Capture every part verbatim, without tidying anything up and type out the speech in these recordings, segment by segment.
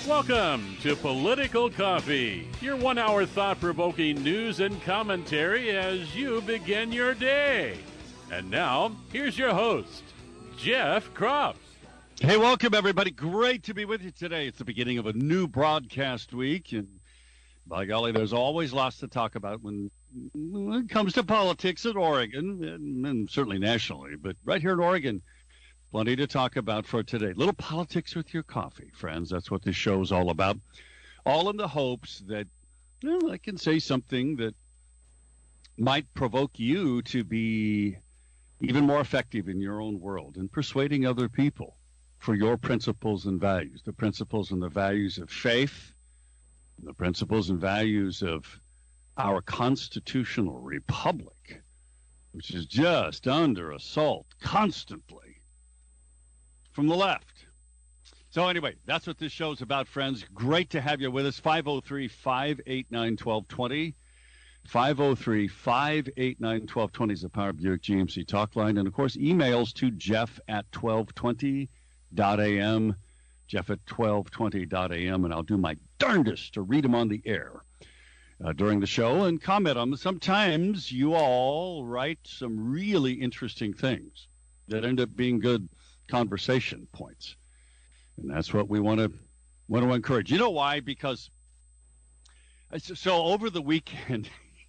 Welcome to Political Coffee, your one-hour thought-provoking news and commentary as you begin your day. And now, here's your host, Jeff Kropf. Hey, welcome, everybody. Great to be with you today. It's the beginning of a new broadcast week, and by golly, there's always lots to talk about when, when it comes to politics in Oregon, and, and certainly nationally. But right here in Oregon, plenty to talk about for today. Little politics with your coffee, friends. That's what this show is all about. All in the hopes that well, I can say something that might provoke you to be even more effective in your own world and persuading other people for your principles and values, the principles and the values of faith, the principles and values of our constitutional republic, which is just under assault constantly from the left. So anyway, that's what this show's about, friends. Great to have you with us. five oh three, five eight nine, one two two oh. five oh three, five eight nine, one two two oh is the Power Buick G M C talk line. And, of course, emails to jeff at twelve twenty dot a m, jeff at twelve twenty dot a m, and I'll do my darndest to read them on the air uh, during the show and comment on them. Sometimes you all write some really interesting things that end up being good conversation points, and that's what we want to want to encourage. You know why? Because so over the weekend,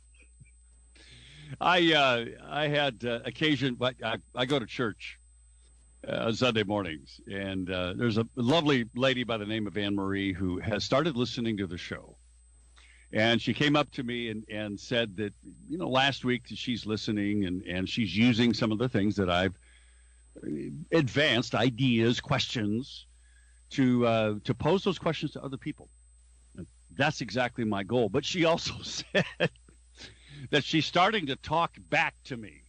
I uh, I had uh, occasion. I, I go to church uh, Sunday mornings, and uh, there's a lovely lady by the name of Anne Marie who has started listening to the show, and she came up to me and and said that you know last week she's listening and and she's using some of the things that I've advanced ideas, questions, to uh, to pose those questions to other people. And that's exactly my goal. But she also said that she's starting to talk back to me.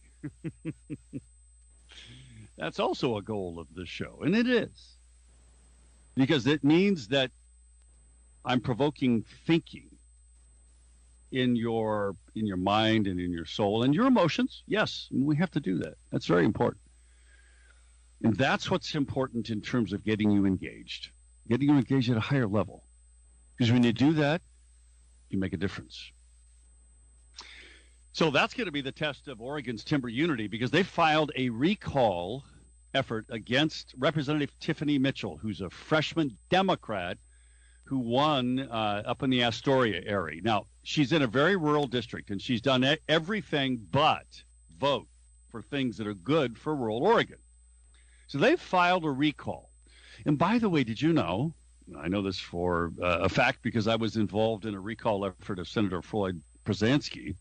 That's also a goal of this show, and it is. Because it means that I'm provoking thinking in your in your mind and in your soul and your emotions. Yes, we have to do that. That's very important. And that's what's important in terms of getting you engaged, getting you engaged at a higher level. Because when you do that, you make a difference. So that's going to be the test of Oregon's timber unity, because they filed a recall effort against Representative Tiffany Mitchell, who's a freshman Democrat who won uh, up in the Astoria area. Now, she's in a very rural district, and she's done everything but vote for things that are good for rural Oregon. So they filed a recall. And by the way, did you know, I know this for uh, a fact because I was involved in a recall effort of Senator Floyd Przansky.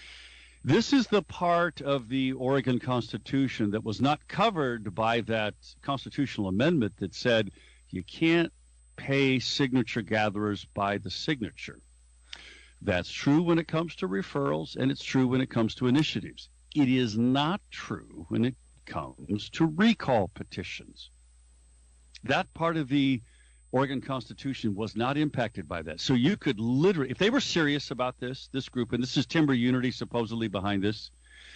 This is the part of the Oregon Constitution that was not covered by that constitutional amendment that said you can't pay signature gatherers by the signature. That's true when it comes to referrals, and it's true when it comes to initiatives. It is not true when it comes to recall petitions. That part of the Oregon Constitution was not impacted by that. So you could literally, if they were serious about this, this group, and this is Timber Unity supposedly behind this,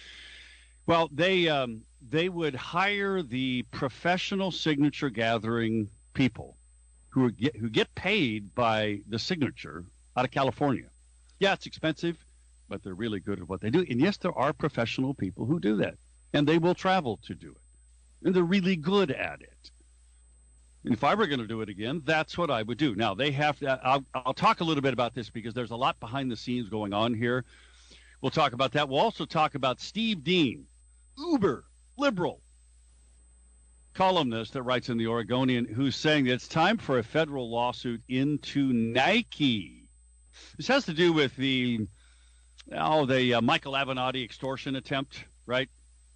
well, they um, they would hire the professional signature gathering people who are get, who get paid by the signature out of California. Yeah, it's expensive, but they're really good at what they do. And yes, there are professional people who do that. And they will travel to do it. And they're really good at it. And if I were going to do it again, that's what I would do. Now, they have to, I'll, I'll talk a little bit about this because there's a lot behind the scenes going on here. We'll talk about that. We'll also talk about Steve Dean, uber liberal columnist that writes in the Oregonian, who's saying that it's time for a federal lawsuit into Nike. This has to do with the, oh, the uh, Michael Avenatti extortion attempt, right?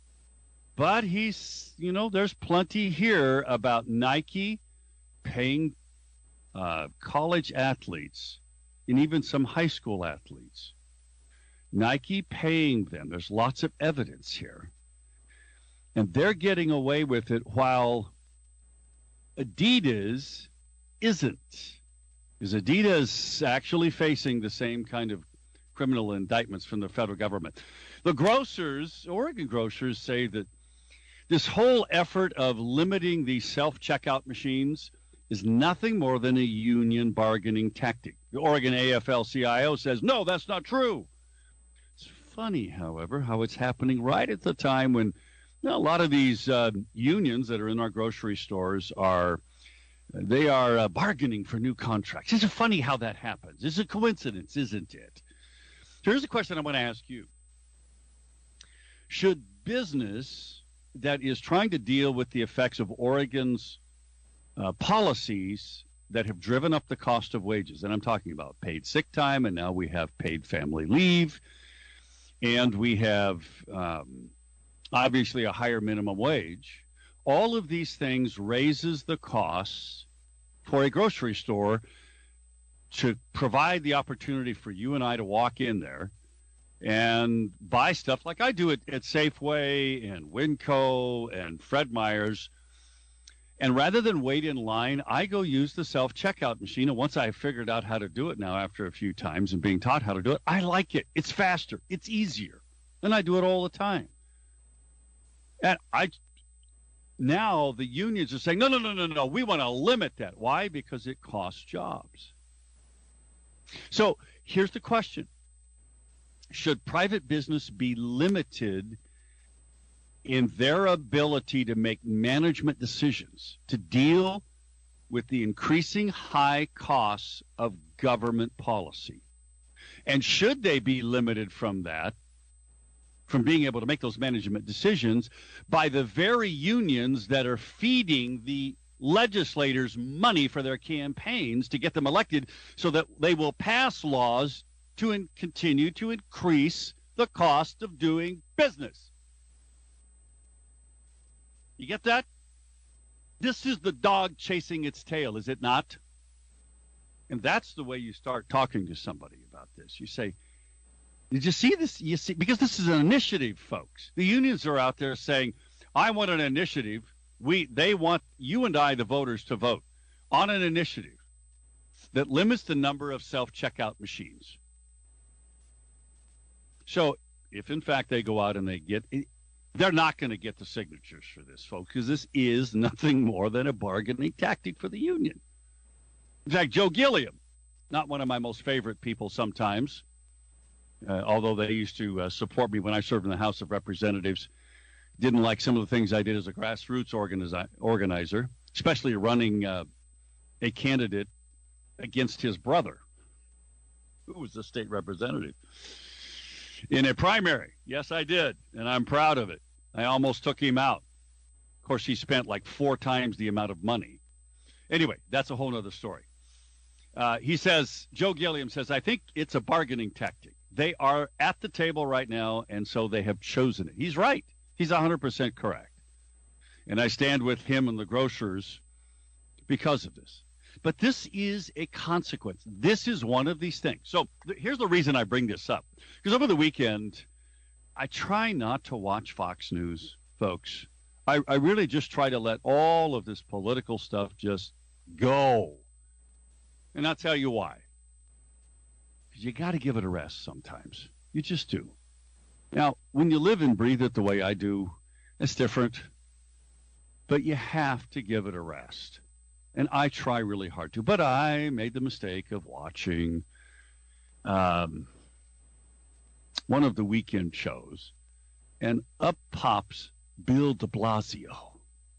But he's, you know, there's plenty here about Nike paying uh, college athletes and even some high school athletes. Nike paying them. There's lots of evidence here. And they're getting away with it while Adidas isn't. Because Adidas is actually facing the same kind of criminal indictments from the federal government. The grocers, Oregon grocers, say that this whole effort of limiting these self-checkout machines is nothing more than a union bargaining tactic. The Oregon A F L C I O says, no, that's not true. It's funny, however, how it's happening right at the time when you know, a lot of these uh, unions that are in our grocery stores are they are uh, bargaining for new contracts. It's funny how that happens. It's a coincidence, isn't it? So here's a question I want to ask you. Should business that is trying to deal with the effects of Oregon's uh, policies that have driven up the cost of wages, and I'm talking about paid sick time, and now we have paid family leave, and we have um, obviously a higher minimum wage, all of these things raises the costs for a grocery store to provide the opportunity for you and I to walk in there and buy stuff like I do at, at Safeway and Winco and Fred Meyer's. And rather than wait in line, I go use the self-checkout machine. And once I figured out how to do it now after a few times and being taught how to do it, I like it. It's faster. It's easier. And I do it all the time. And I now the unions are saying, no, no, no, no, no. We want to limit that. Why? Because it costs jobs. So here's the question. Should private business be limited in their ability to make management decisions to deal with the increasing high costs of government policy? And should they be limited from that, from being able to make those management decisions by the very unions that are feeding the legislators money for their campaigns to get them elected so that they will pass laws to in- continue to increase the cost of doing business? You get that? This is the dog chasing its tail, is it not? And that's the way you start talking to somebody about this. You say, did you see this? You see, because this is an initiative, folks. The unions are out there saying, I want an initiative. We, they want you and I, the voters, to vote on an initiative that limits the number of self-checkout machines. So if, in fact, they go out and they get – they're not going to get the signatures for this, folks, because this is nothing more than a bargaining tactic for the union. In fact, Joe Gilliam, not one of my most favorite people sometimes, uh, although they used to uh, support me when I served in the House of Representatives, didn't like some of the things I did as a grassroots organizi- organizer, especially running uh, a candidate against his brother, who was the state representative, in a primary. Yes, I did, and I'm proud of it. I almost took him out. Of course, he spent like four times the amount of money. Anyway, that's a whole other story. Uh, he says, Joe Gilliam says, I think it's a bargaining tactic. They are at the table right now, and so they have chosen it. He's right. He's one hundred percent correct. And I stand with him and the grocers because of this. But this is a consequence. This is one of these things. So th- here's the reason I bring this up. Because over the weekend, I try not to watch Fox News, folks. I, I really just try to let all of this political stuff just go. And I'll tell you why. Because you got to give it a rest sometimes. You just do. Now, when you live and breathe it the way I do, it's different. But you have to give it a rest. And I try really hard to. But I made the mistake of watching um, one of the weekend shows. And up pops Bill de Blasio.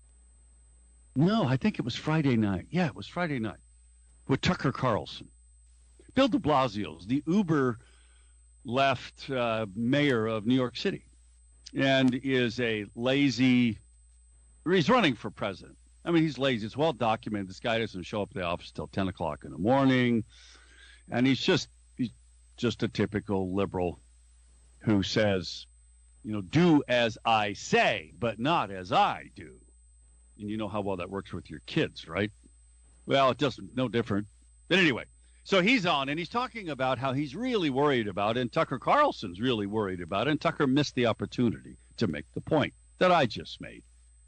No, I think it was Friday night. Yeah, it was Friday night with Tucker Carlson. Bill de Blasio is the Uber left uh, mayor of New York City and is a lazy, he's running for president. I mean, he's lazy. It's well documented. This guy doesn't show up at the office till ten o'clock in the morning. And he's just, he's just a typical liberal who says, you know, do as I say, but not as I do. And you know how well that works with your kids, right? Well, it doesn't, no different. But anyway, so he's on and he's talking about how he's really worried about it, and Tucker Carlson's really worried about it, and Tucker missed the opportunity to make the point that I just made.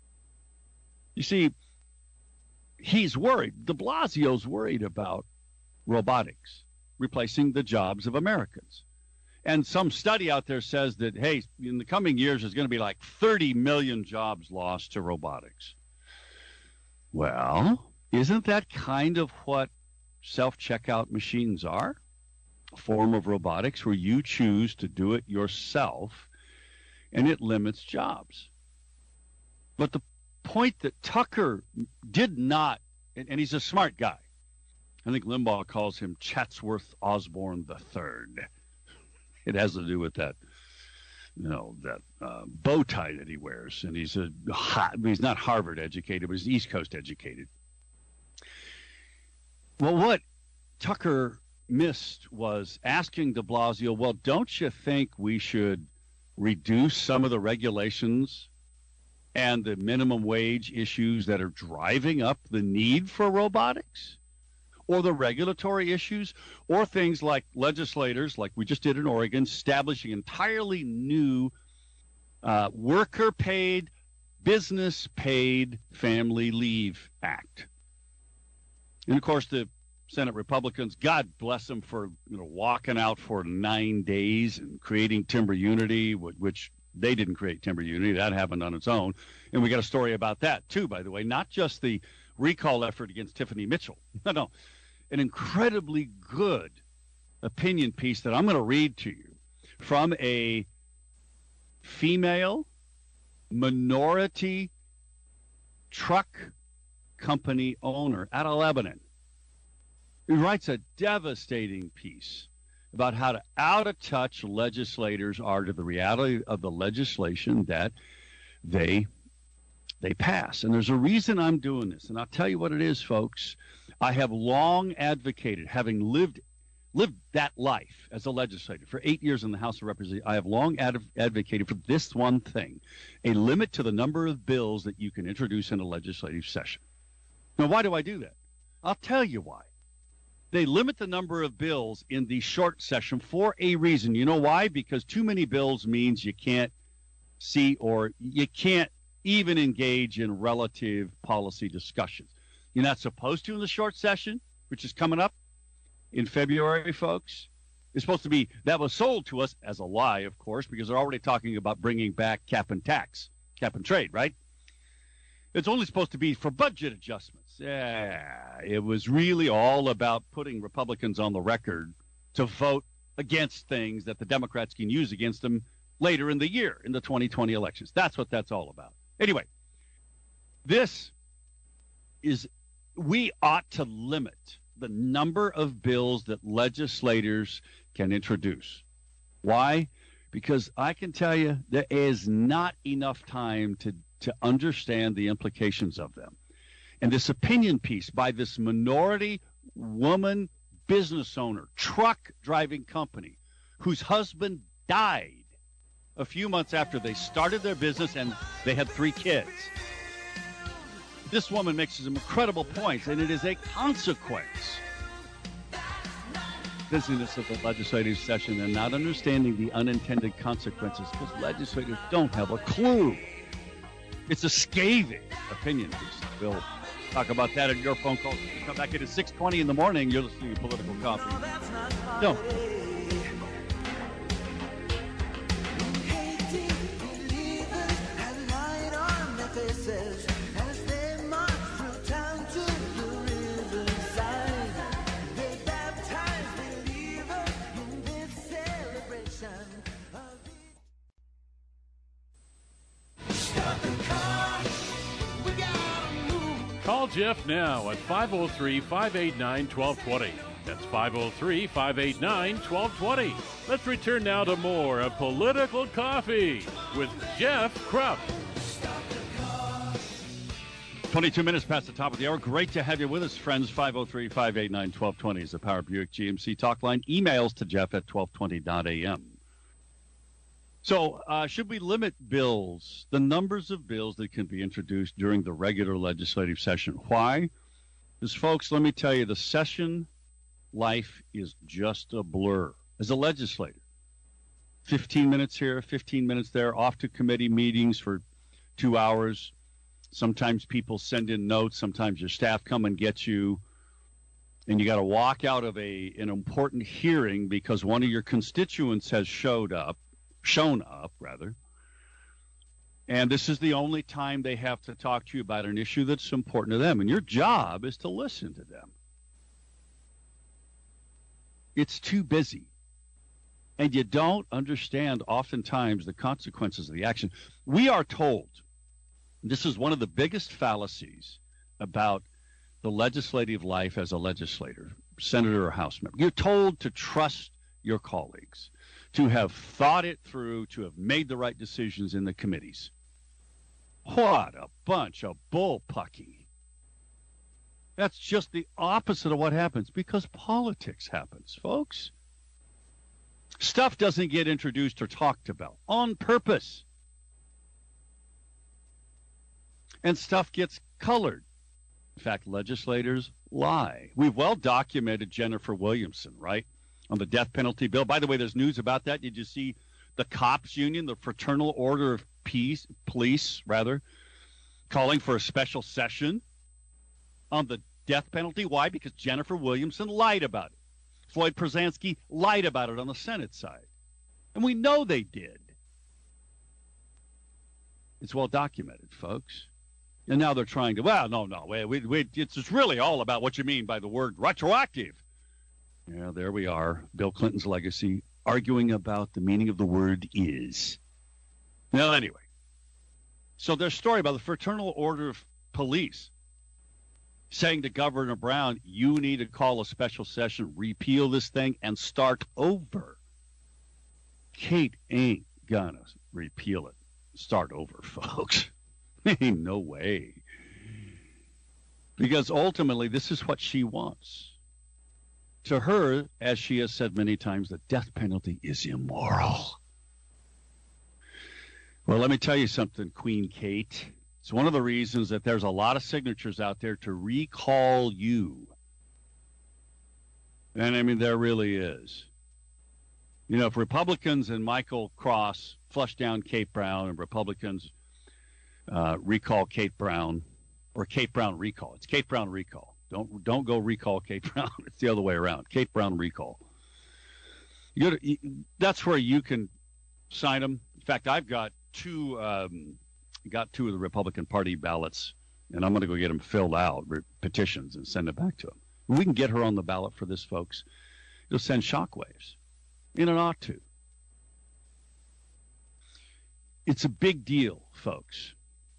You see, he's worried. De Blasio's worried about robotics replacing the jobs of Americans. And some study out there says that, hey, in the coming years, there's going to be like thirty million jobs lost to robotics. Well, Isn't that kind of what self-checkout machines are? A form of robotics where you choose to do it yourself, and it limits jobs. But the point that Tucker did not, and, and he's a smart guy. I think Limbaugh calls him Chatsworth Osborne the Third. It has to do with that, you know, that uh, bow tie that he wears, and he's a hot, he's not Harvard educated, but he's East Coast educated. Well, what Tucker missed was asking de Blasio, well, don't you think we should reduce some of the regulations and the minimum wage issues that are driving up the need for robotics? Or the regulatory issues, or things like legislators, like we just did in Oregon, establishing entirely new uh, worker-paid, business-paid Family Leave Act. And, of course, the Senate Republicans, God bless them for you know walking out for nine days and creating Timber Unity, which they didn't create Timber Unity. That happened on its own. And we got a story about that, too, by the way, not just the recall effort against Tiffany Mitchell. No, no. An incredibly good opinion piece that I'm going to read to you from a female minority truck company owner out of Lebanon, who writes a devastating piece about how to out of touch legislators are to the reality of the legislation that they they pass. And there's a reason I'm doing this, and I'll tell you what it is, folks. I have long advocated, having lived lived that life as a legislator for eight years in the House of Representatives, I have long ad- advocated for this one thing, a limit to the number of bills that you can introduce in a legislative session. Now, why do I do that? I'll tell you why. They limit the number of bills in the short session for a reason. You know why? Because too many bills means you can't see or you can't even engage in relative policy discussions. You're not supposed to in the short session, which is coming up in February, folks. It's supposed to be, that was sold to us as a lie, of course, because they're already talking about bringing back cap and tax, cap and trade, right? It's only supposed to be for budget adjustments. Yeah, it was really all about putting Republicans on the record to vote against things that the Democrats can use against them later in the year in the twenty twenty elections. That's what that's all about. Anyway, this is, we ought to limit the number of bills that legislators can introduce. Why? Because I can tell you there is not enough time to, to understand the implications of them. And this opinion piece by this minority woman business owner, truck driving company, whose husband died a few months after they started their business and they had three kids. This woman makes some incredible points, and it is a consequence. Busyness of the legislative session and not understanding the unintended consequences because legislators don't have a clue. It's a scathing opinion piece. We'll talk about that in your phone call. Come back at six twenty in the morning. You're listening to Political Coffee. Don't. Call Jeff now at five oh three, five eight nine, one two two zero. That's five oh three, five eight nine, one two two zero. Let's return now to more of Political Coffee with Jeff Krupp. twenty-two minutes past the top of the hour. Great to have you with us, friends. five oh three, five eight nine, one two two zero is the Power Buick G M C talk line. Emails to Jeff at twelve twenty dot a m. So uh, should we limit bills, the numbers of bills that can be introduced during the regular legislative session? Why? Because, folks, let me tell you, the session life is just a blur. As a legislator, fifteen minutes here, fifteen minutes there, off to committee meetings for two hours. Sometimes people send in notes. Sometimes your staff come and get you. And you got to walk out of a an important hearing because one of your constituents has showed up. shown up rather, And this is the only time they have to talk to you about an issue that's important to them. And your job is to listen to them. It's too busy. And you don't understand oftentimes the consequences of the action. We are told, this is one of the biggest fallacies about the legislative life as a legislator, senator or House member. You're told to trust your colleagues, to have thought it through, to have made the right decisions in the committees. What a bunch of bullpucky. That's just the opposite of what happens, because politics happens, folks. Stuff doesn't get introduced or talked about on purpose. And stuff gets colored. In fact, legislators lie. We've well documented Jennifer Williamson, right, on the death penalty bill. By the way, there's news about that. Did you see the cops union, the Fraternal Order of Peace, Police, rather, calling for a special session on the death penalty? Why? Because Jennifer Williamson lied about it. Floyd Przansky lied about it on the Senate side. And we know they did. It's well documented, folks. And now they're trying to, well, no, no, we, we, it's just really all about what you mean by the word retroactive. Yeah, there we are. Bill Clinton's legacy, arguing about the meaning of the word is. Well, anyway. So there's a story about the Fraternal Order of Police saying to Governor Brown, you need to call a special session, repeal this thing, and start over. Kate ain't gonna repeal it. Start over, folks. Ain't no way. Because ultimately, this is what she wants. To her, as she has said many times, the death penalty is immoral. Well, let me tell you something, Queen Kate. It's one of the reasons that there's a lot of signatures out there to recall you. And, I mean, there really is. You know, if Republicans and Michael Cross flush down Kate Brown and Republicans uh, recall Kate Brown, or Kate Brown recall. It's Kate Brown recall. Don't don't go recall Kate Brown. It's the other way around. Kate Brown recall. You, you, that's where you can sign them. In fact, I've got two um, got two of the Republican Party ballots, and I'm going to go get them filled out, petitions, and send it back to them. We can get her on the ballot for this, folks. It'll send shockwaves. And it ought to. It's a big deal, folks.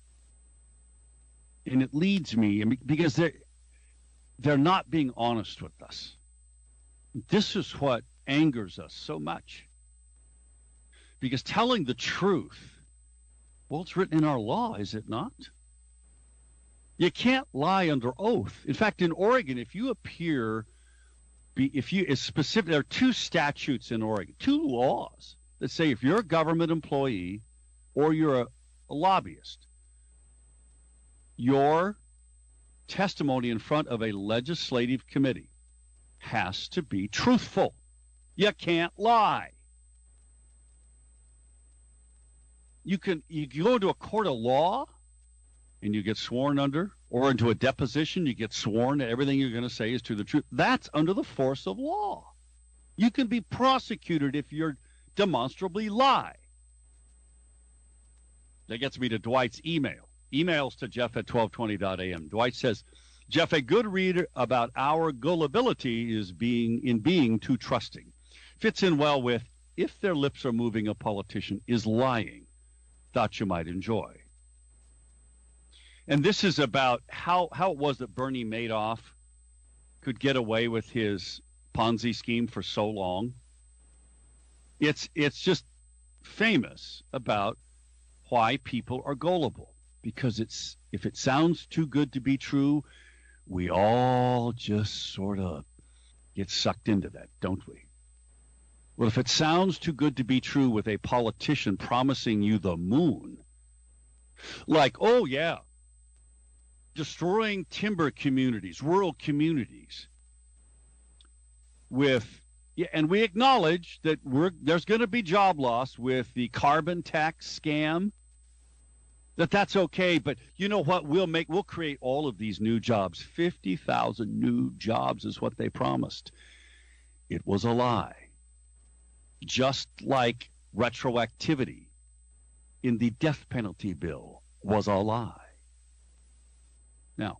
And it leads me, I mean, because they're, they're not being honest with us. This is what angers us so much. Because telling the truth, well, it's written in our law, is it not? You can't lie under oath. In fact, in Oregon, if you appear, be, if you, it's specific, there are two statutes in Oregon, two laws that say if you're a government employee or you're a, a lobbyist, your testimony in front of a legislative committee has to be truthful. You can't lie. You can you go into a court of law and you get sworn under, or into a deposition, you get sworn that everything you're going to say is to the truth. That's under the force of law. You can be prosecuted if you're demonstrably lie. That gets me to Dwight's email. Emails to Jeff at twelve twenty dot a m. Dwight says, Jeff, a good read about our gullibility is being in being too trusting. Fits in well with, if their lips are moving, a politician is lying. Thought you might enjoy. And this is about how, how it was that Bernie Madoff could get away with his Ponzi scheme for so long. It's it's just famous about why people are gullible. Because it's if it sounds too good to be true, we all just sort of get sucked into that, don't we? Well, if it sounds too good to be true with a politician promising you the moon, like, oh, yeah, destroying timber communities, rural communities, with, yeah, and we acknowledge that we're, there's going to be job loss with the carbon tax scam, that that's okay, but you know what? We'll make, we'll create all of these new jobs. fifty thousand new jobs is what they promised. It was a lie. Just like retroactivity in the death penalty bill was a lie. Now,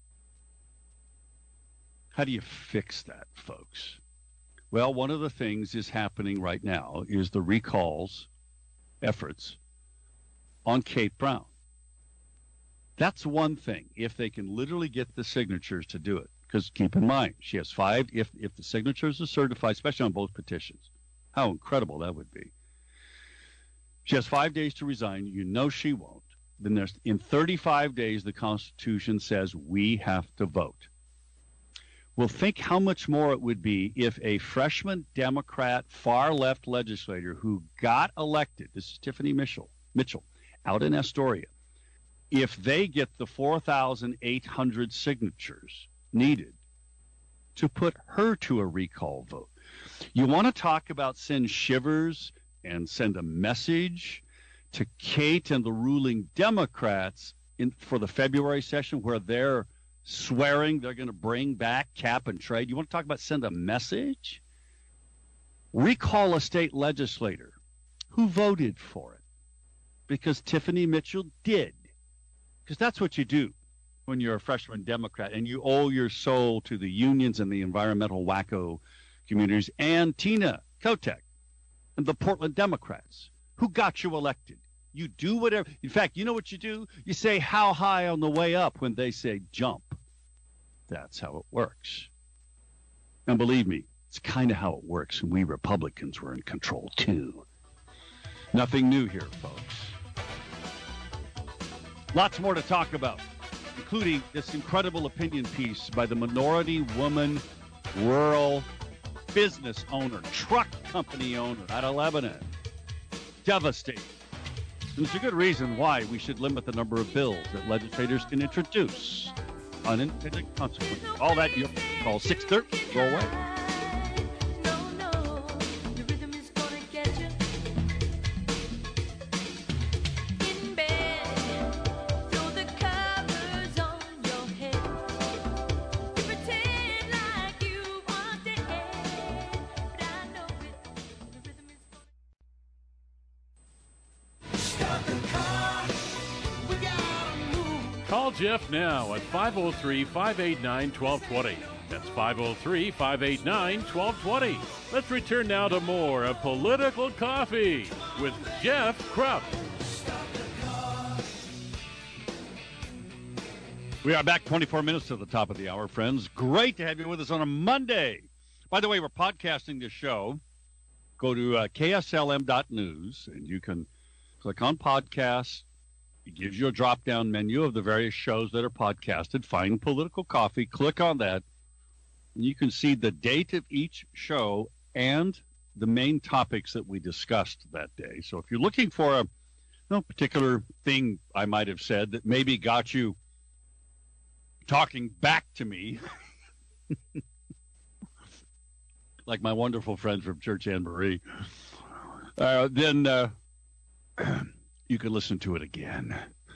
how do you fix that, folks? Well, one of the things is happening right now is the recalls efforts on Kate Brown. That's one thing, if they can literally get the signatures to do it. Because keep in mind, she has five, if, if the signatures are certified, especially on both petitions, how incredible that would be. She has five days to resign. You know she won't. Then there's, in thirty-five days, the Constitution says we have to vote. Well, think how much more it would be if a freshman Democrat far-left legislator who got elected, this is Tiffany Mitchell, Mitchell out in Astoria, if they get the four thousand eight hundred signatures needed to put her to a recall vote. You want to talk about send shivers and send a message to Kate and the ruling Democrats in, for the February session where they're swearing they're going to bring back cap and trade. You want to talk about send a message? Recall a state legislator who voted for it because Tiffany Mitchell did. Because that's what you do when you're a freshman Democrat and you owe your soul to the unions and the environmental wacko communities and Tina Kotek and the Portland Democrats who got you elected. You do whatever. In fact, you know what you do? You say how high on the way up when they say jump. That's how it works. And believe me, it's kind of how it works when we Republicans were in control too. Nothing new here, folks. Lots more to talk about, including this incredible opinion piece by the minority woman rural business owner, truck company owner out of Lebanon. Devastating. And there's a good reason why we should limit the number of bills that legislators can introduce. Unintended consequences. All that you call six thirty. Go away. Call Jeff now at five oh three, five eight nine, one two two zero. That's five oh three, five eight nine, one two two zero. Let's return now to more of Political Coffee with Jeff Krupp. We are back twenty-four minutes to the top of the hour, friends. Great to have you with us on a Monday. By the way, we're podcasting this show. Go to uh, K S L M dot news, and you can click on podcasts. It gives you a drop-down menu of the various shows that are podcasted. Find Political Coffee. Click on that. And you can see the date of each show and the main topics that we discussed that day. So if you're looking for a you know, particular thing I might have said that maybe got you talking back to me, like my wonderful friend from Church Anne Marie, uh, then... Uh, you can listen to it again.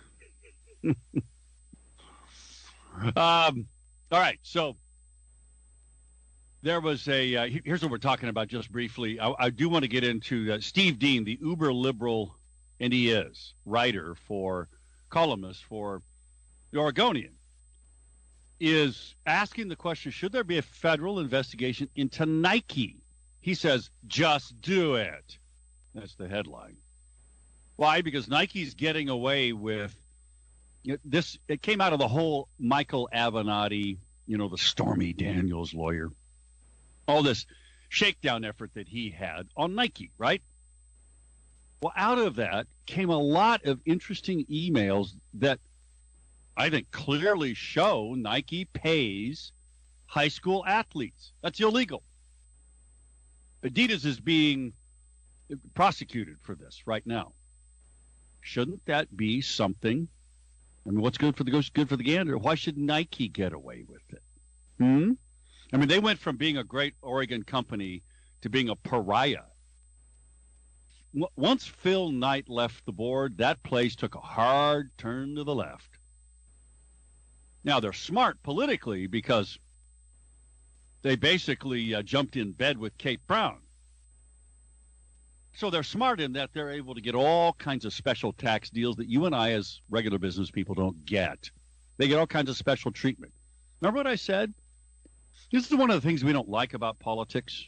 um, all right, so there was a, uh, here's what we're talking about just briefly. I, I do want to get into uh, Steve Dean, the uber liberal, and he is, writer for, columnist for The Oregonian, is asking the question, should there be a federal investigation into Nike? He says, just do it. That's the headline. Why? Because Nike's getting away with you know, this. It came out of the whole Michael Avenatti, you know, the Stormy Daniels lawyer, all this shakedown effort that he had on Nike, right? Well, out of that came a lot of interesting emails that I think clearly show Nike pays high school athletes. That's illegal. Adidas is being prosecuted for this right now. Shouldn't that be something? I mean, what's good for the goose, good for the gander? Why should Nike get away with it? Hmm? I mean, they went from being a great Oregon company to being a pariah. W- once Phil Knight left the board, that place took a hard turn to the left. Now, they're smart politically because they basically uh, jumped in bed with Kate Brown So they're smart in that they're able to get all kinds of special tax deals that you and I as regular business people don't get. They get all kinds of special treatment. Remember what I said? This is one of the things we don't like about politics.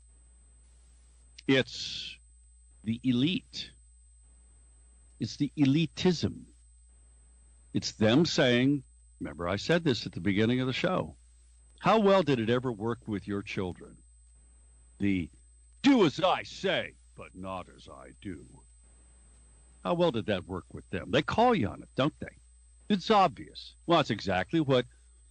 It's the elite. It's the elitism. It's them saying, remember I said this at the beginning of the show, how well did it ever work with your children? The do as I say, but not as I do. How well did that work with them? They call you on it, don't they? It's obvious. Well, it's exactly what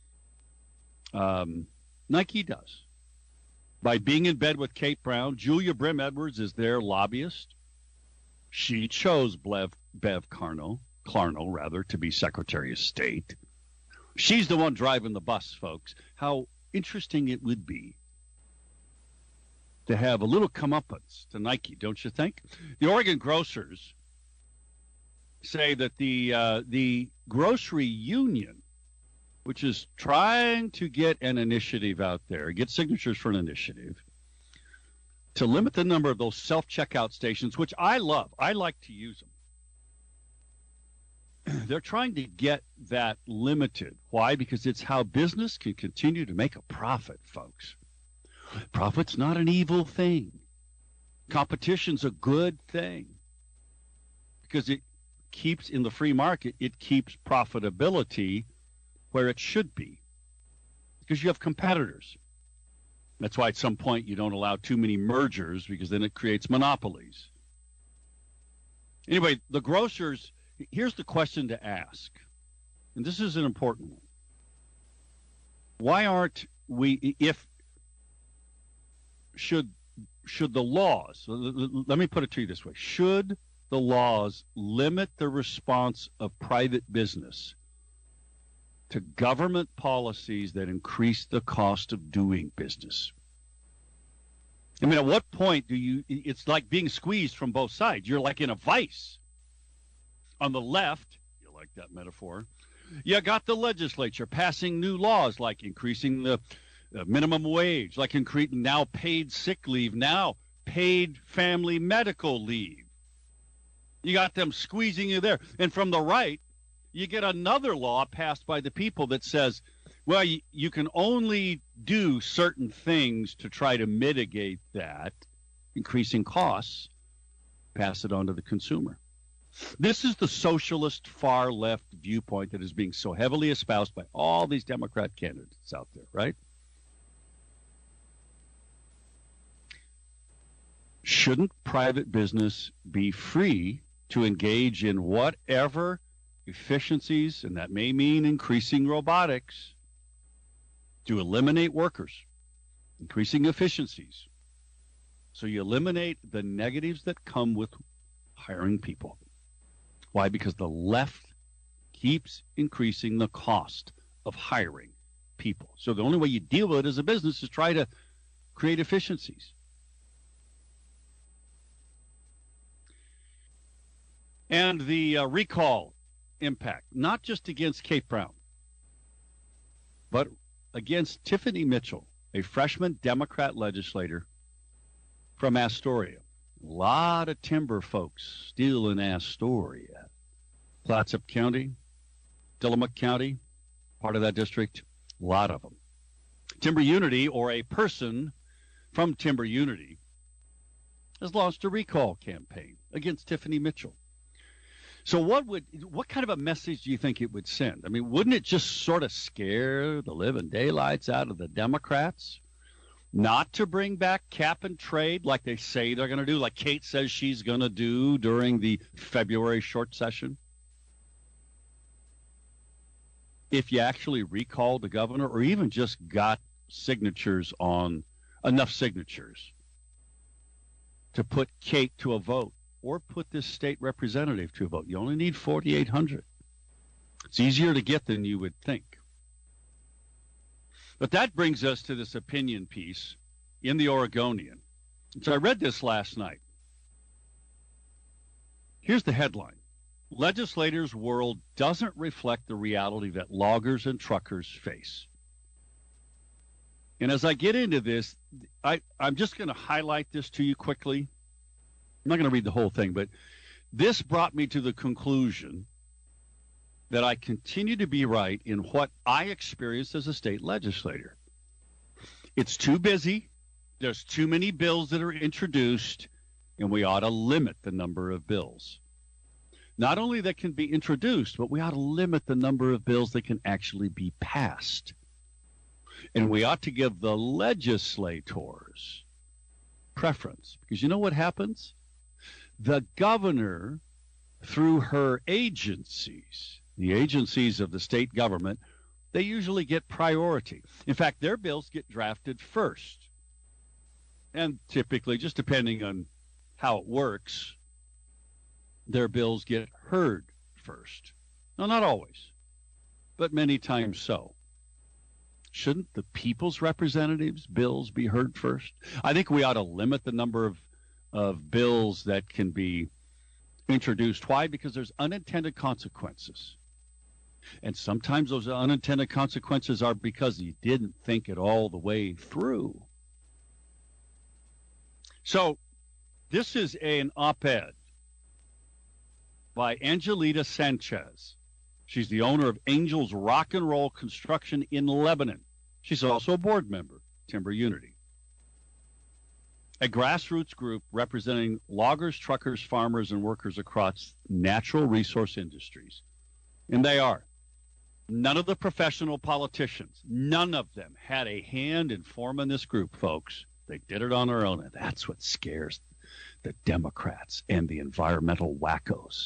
um, Nike does. By being in bed with Kate Brown, Julia Brim Edwards is their lobbyist. She chose Bev, Bev Carno, Clarno, rather, to be Secretary of State. She's the one driving the bus, folks. How interesting it would be to have a little comeuppance to Nike, don't you think? The Oregon grocers say that the uh, the grocery union, which is trying to get an initiative out there, get signatures for an initiative, to limit the number of those self-checkout stations, which I love. I like to use them. They're trying to get that limited. Why? Because it's how business can continue to make a profit, folks. Profit's not an evil thing. Competition's a good thing because it keeps, in the free market, it keeps profitability where it should be because you have competitors. That's why at some point you don't allow too many mergers because then it creates monopolies. Anyway, the grocers, here's the question to ask, and this is an important one. Why aren't we, if, should, should the laws, let me put it to you this way, should the laws limit the response of private business to government policies that increase the cost of doing business? I mean, at what point do you, it's like being squeezed from both sides. You're like in a vice. On the left, you like that metaphor, you got the legislature passing new laws like increasing the uh, minimum wage, like increasing now paid sick leave, now paid family medical leave. You got them squeezing you there. And from the right, you get another law passed by the people that says, well, you, you can only do certain things to try to mitigate that, increasing costs, pass it on to the consumer. This is the socialist far left viewpoint that is being so heavily espoused by all these Democrat candidates out there, right? Shouldn't private business be free to engage in whatever efficiencies, and that may mean increasing robotics, to eliminate workers, increasing efficiencies? So you eliminate the negatives that come with hiring people. Why? Because the left keeps increasing the cost of hiring people. So the only way you deal with it as a business is try to create efficiencies. And the uh, recall impact, not just against Kate Brown, but against Tiffany Mitchell, a freshman Democrat legislator from Astoria. A lot of timber folks still in Astoria. Clatsop County, Tillamook County, part of that district, a lot of them. Timber Unity, or a person from Timber Unity, has launched a recall campaign against Tiffany Mitchell. So what would, what kind of a message do you think it would send? I mean, wouldn't it just sort of scare the living daylights out of the Democrats not to bring back cap and trade like they say they're going to do, like Kate says she's going to do during the February short session? If you actually recalled the governor or even just got signatures on, enough signatures to put Kate to a vote, or put this state representative to a vote. You only need forty-eight hundred. It's easier to get than you would think. But that brings us to this opinion piece in the Oregonian. So I read this last night. Here's the headline. Legislators' world doesn't reflect the reality that loggers and truckers face. And as I get into this, I, I'm just going to highlight this to you quickly. I'm not going to read the whole thing, but this brought me to the conclusion that I continue to be right in what I experienced as a state legislator. It's too busy. There's too many bills that are introduced, and we ought to limit the number of bills. Not only that can be introduced, but we ought to limit the number of bills that can actually be passed. And we ought to give the legislators preference. Because you know what happens? The governor, through her agencies, the agencies of the state government, they usually get priority. In fact, their bills get drafted first. And typically, just depending on how it works, their bills get heard first. No, not always, but many times so. Shouldn't the people's representatives' bills be heard first? I think we ought to limit the number of, of bills that can be introduced. Why? Because there's unintended consequences. And sometimes those unintended consequences are because you didn't think it all the way through. So this is an op-ed by Angelita Sanchez. She's the owner of Angels Rock and Roll Construction in Lebanon. She's also a board member, Timber Unity, a grassroots group representing loggers, truckers, farmers, and workers across natural resource industries. And they are. None of the professional politicians, none of them had a hand in forming this group, folks. They did it on their own, and that's what scares the Democrats and the environmental wackos.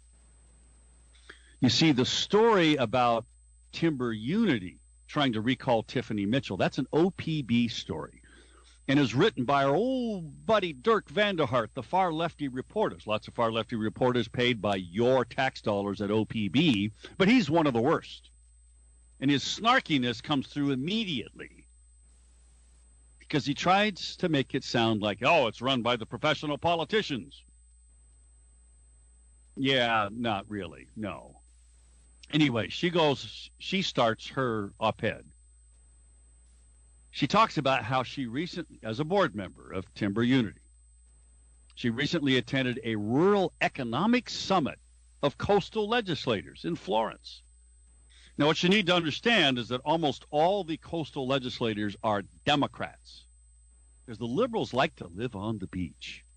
You see, the story about Timber Unity trying to recall Tiffany Mitchell, that's an O P B story, and is written by our old buddy Dirk Vanderhart, the far lefty reporters. Lots of far lefty reporters paid by your tax dollars at O P B, but he's one of the worst. And his snarkiness comes through immediately because he tries to make it sound like, oh, it's run by the professional politicians. Yeah, not really, no. Anyway, she goes, she starts her op-ed. She talks about how she recently, as a board member of Timber Unity, she recently attended a rural economic summit of coastal legislators in Florence. Now, what you need to understand is that almost all the coastal legislators are Democrats, because the liberals like to live on the beach.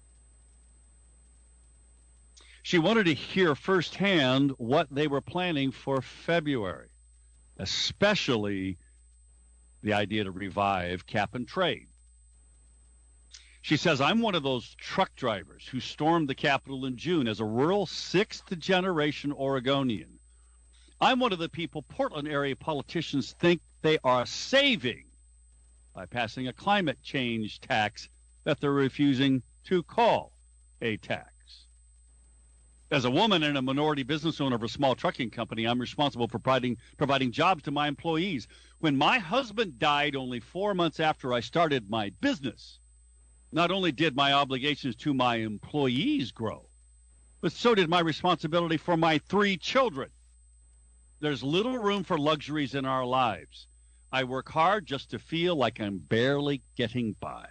She wanted to hear firsthand what they were planning for February, especially the idea to revive cap and trade. She says, I'm one of those truck drivers who stormed the Capitol in June as a rural sixth-generation Oregonian. I'm one of the people Portland area politicians think they are saving by passing a climate change tax that they're refusing to call a tax. As a woman and a minority business owner of a small trucking company, I'm responsible for providing, providing jobs to my employees. When my husband died only four months after I started my business, not only did my obligations to my employees grow, but so did my responsibility for my three children. There's little room for luxuries in our lives. I work hard just to feel like I'm barely getting by.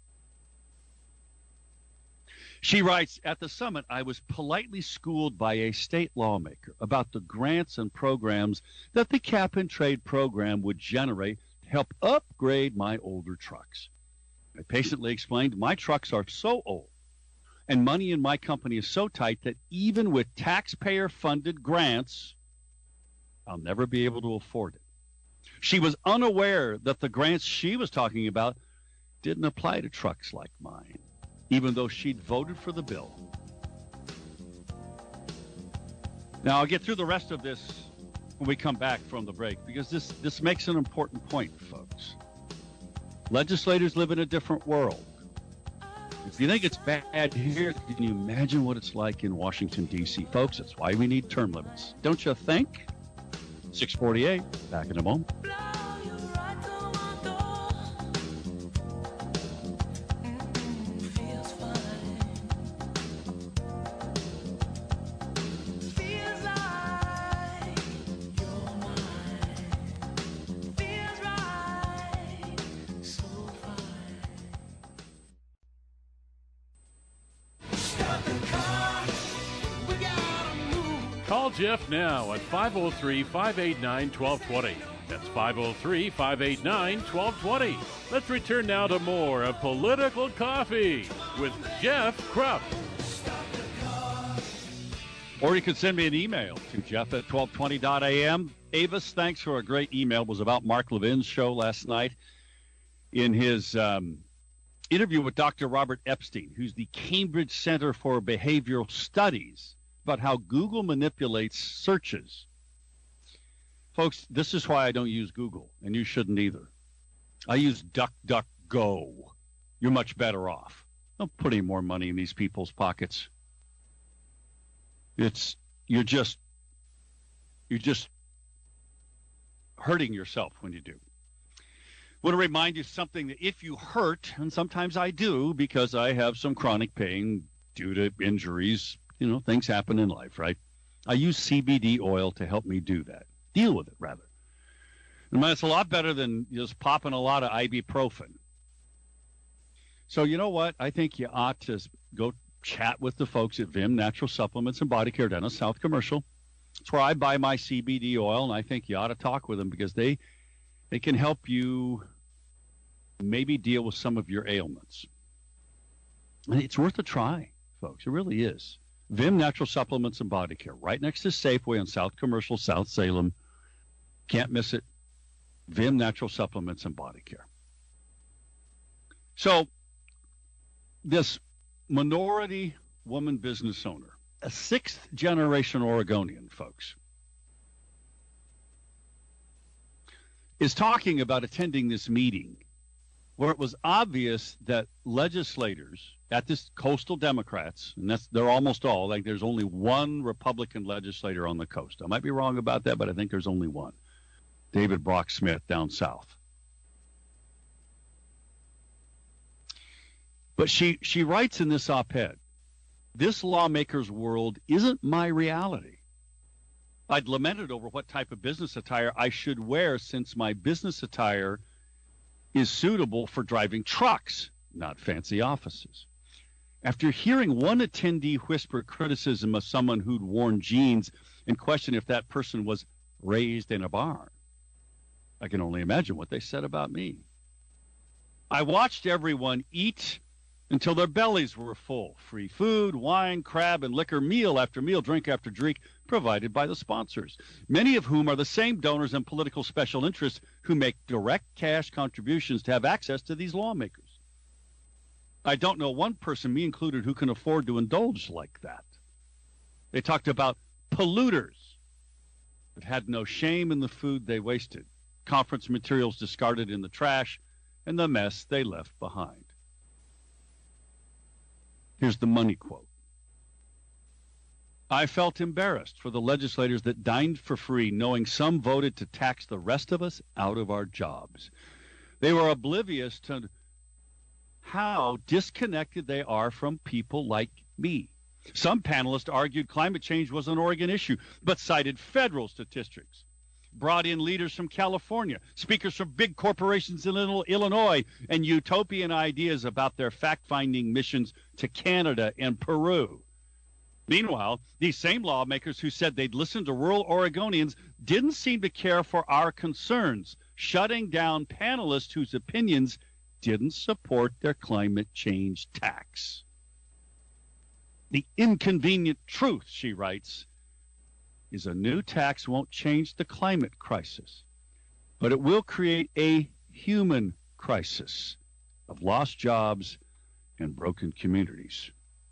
She writes, at the summit, I was politely schooled by a state lawmaker about the grants and programs that the cap and trade program would generate to help upgrade my older trucks. I patiently explained, my trucks are so old and money in my company is so tight that even with taxpayer-funded grants, I'll never be able to afford it. She was unaware that the grants she was talking about didn't apply to trucks like mine, even though she'd voted for the bill. Now, I'll get through the rest of this when we come back from the break, because this, this makes an important point, folks. Legislators live in a different world. If you think it's bad here, can you imagine what it's like in Washington, D C? Folks, that's why we need term limits. Don't you think? six forty-eight, back in a moment. Call Jeff now at five oh three, five eight nine, one two two zero. That's five oh three, five eight nine, one two two zero. Let's return now to more of Political Coffee with Jeff Krupp. Or you could send me an email to jeff at twelve twenty dot a m. Avis, thanks for a great email. It was about Mark Levin's show last night in his um, interview with Doctor Robert Epstein, who's the Cambridge Center for Behavioral Studies, about how Google manipulates searches. Folks, this is why I don't use Google, and you shouldn't either. I use DuckDuckGo. You're much better off. Don't put any more money in these people's pockets. It's you're just you're just hurting yourself when you do. I want to remind you something that if you hurt, and sometimes I do because I have some chronic pain due to injuries, you know, things happen in life, right? I use C B D oil to help me do that. Deal with it, rather. And it's a lot better than just popping a lot of ibuprofen. So you know what? I think you ought to go chat with the folks at Vim Natural Supplements and Body Care Dentist, South Commercial. It's where I buy my C B D oil, and I think you ought to talk with them because they they can help you maybe deal with some of your ailments. And it's worth a try, folks. It really is. Vim Natural Supplements and Body Care, right next to Safeway on South Commercial, South Salem. Can't miss it. Vim Natural Supplements and Body Care. So this minority woman business owner, a sixth generation Oregonian, folks, is talking about attending this meeting where it was obvious that legislators at this coastal Democrats, and that's they're almost all, like there's only one Republican legislator on the coast. I might be wrong about that, but I think there's only one. David Brock Smith down south. But she, she writes in this op-ed, this lawmaker's world isn't my reality. I'd lamented over what type of business attire I should wear since my business attire is suitable for driving trucks, not fancy offices. After hearing one attendee whisper criticism of someone who'd worn jeans and question if that person was raised in a barn, I can only imagine what they said about me. I watched everyone eat until their bellies were full. Free food, wine, crab, and liquor, meal after meal, drink after drink, provided by the sponsors, many of whom are the same donors and political special interests who make direct cash contributions to have access to these lawmakers. I don't know one person, me included, who can afford to indulge like that. They talked about polluters that had no shame in the food they wasted, conference materials discarded in the trash, and the mess they left behind. Here's the money quote. I felt embarrassed for the legislators that dined for free, knowing some voted to tax the rest of us out of our jobs. They were oblivious to how disconnected they are from people like me. Some panelists argued climate change was an Oregon issue, but cited federal statistics. Brought in leaders from California, speakers from big corporations in Illinois, and utopian ideas about their fact-finding missions to Canada and Peru. Meanwhile, these same lawmakers who said they'd listen to rural Oregonians didn't seem to care for our concerns, shutting down panelists whose opinions didn't support their climate change tax. The inconvenient truth, she writes, is a new tax won't change the climate crisis, but it will create a human crisis of lost jobs and broken communities.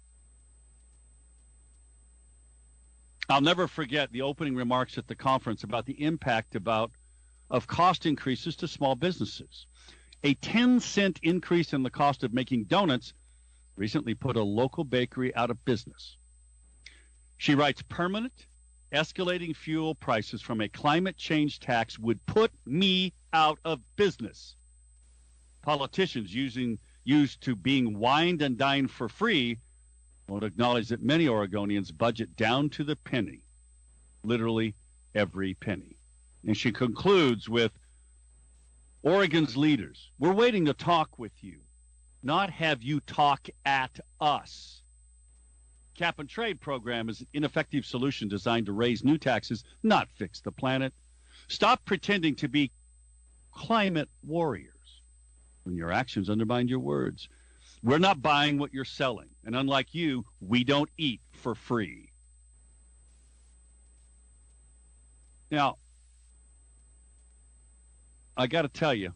I'll never forget the opening remarks at the conference about the impact about of cost increases to small businesses. A ten cent increase in the cost of making donuts recently put a local bakery out of business. She writes, permanent escalating fuel prices from a climate change tax would put me out of business. Politicians using used to being wined and dined for free won't acknowledge that many Oregonians budget down to the penny, literally every penny. And she concludes with, Oregon's leaders, we're waiting to talk with you, not have you talk at us. cap and trade program is an ineffective solution designed to raise new taxes, not fix the planet. Stop pretending to be climate warriors when your actions undermine your words. We're not buying what you're selling. And unlike you, we don't eat for free. Now, I got to tell you,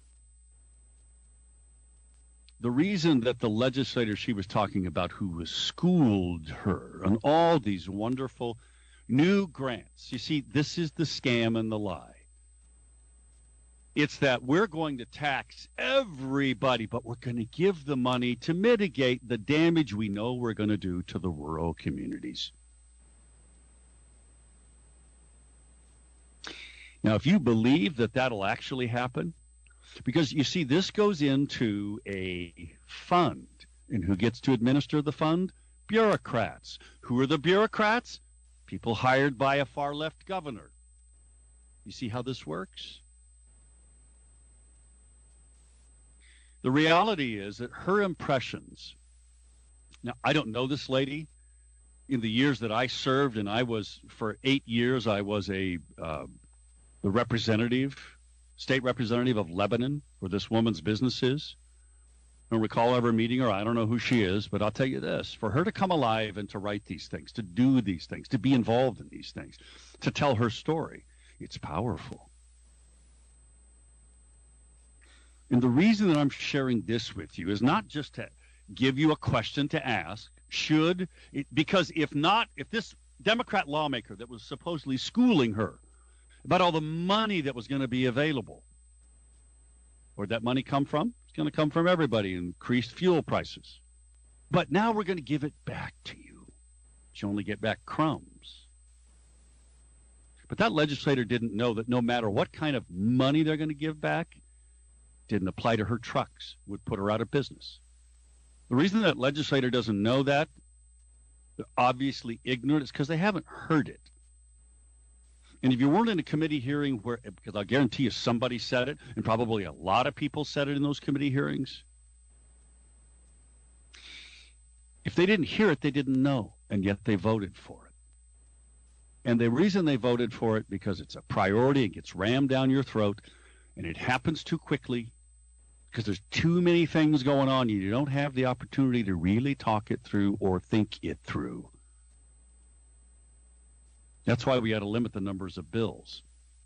the reason that the legislator she was talking about who was schooled her on all these wonderful new grants, you see, this is the scam and the lie. It's that we're going to tax everybody, but we're going to give the money to mitigate the damage we know we're going to do to the rural communities. Now, if you believe that that'll actually happen, because you see, this goes into a fund, and who gets to administer the fund? Bureaucrats. Who are the bureaucrats? People hired by a far-left governor. You see how this works? The reality is that her impressions, now I don't know this lady. In the years that I served, and I was, for eight years, I was a uh, the representative, state representative of Lebanon, where this woman's business is. I don't recall ever meeting her. I don't know who she is, but I'll tell you this. For her to come alive and to write these things, to do these things, to be involved in these things, to tell her story, it's powerful. And the reason that I'm sharing this with you is not just to give you a question to ask, should, it, because if not, if this Democrat lawmaker that was supposedly schooling her about all the money that was going to be available, where'd that money come from? It's going to come from everybody, increased fuel prices. But now we're going to give it back to you. But you only get back crumbs. But that legislator didn't know that no matter what kind of money they're going to give back, didn't apply to her trucks, would put her out of business. The reason that legislator doesn't know that, they're obviously ignorant, is because they haven't heard it. And if you weren't in a committee hearing where, because I'll guarantee you somebody said it, and probably a lot of people said it in those committee hearings, if they didn't hear it, they didn't know, and yet they voted for it. And the reason they voted for it, because it's a priority, it gets rammed down your throat, and it happens too quickly, because there's too many things going on. You don't have the opportunity to really talk it through or think it through. That's why we had to limit the numbers of bills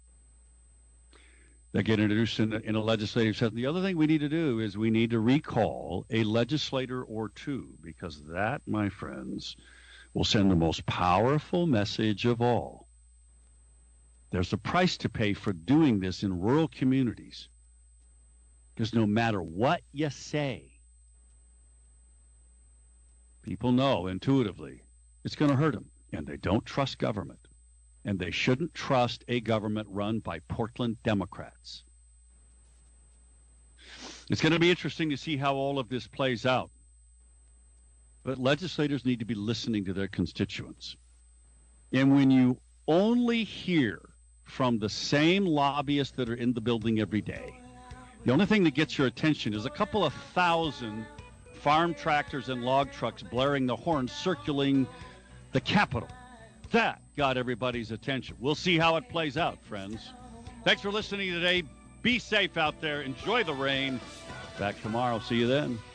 that get introduced in a, in a legislative session. The other thing we need to do is we need to recall a legislator or two, because that, my friends, will send the most powerful message of all. There's a price to pay for doing this in rural communities, because no matter what you say, people know intuitively it's going to hurt them, and they don't trust government. And they shouldn't trust a government run by Portland Democrats. It's going to be interesting to see how all of this plays out. But legislators need to be listening to their constituents. And when you only hear from the same lobbyists that are in the building every day, the only thing that gets your attention is a couple of thousand farm tractors and log trucks blaring the horns circling the Capitol. That got everybody's attention. We'll see how it plays out, friends. Thanks for listening today. Be safe out there. Enjoy the rain. Back tomorrow. See you then.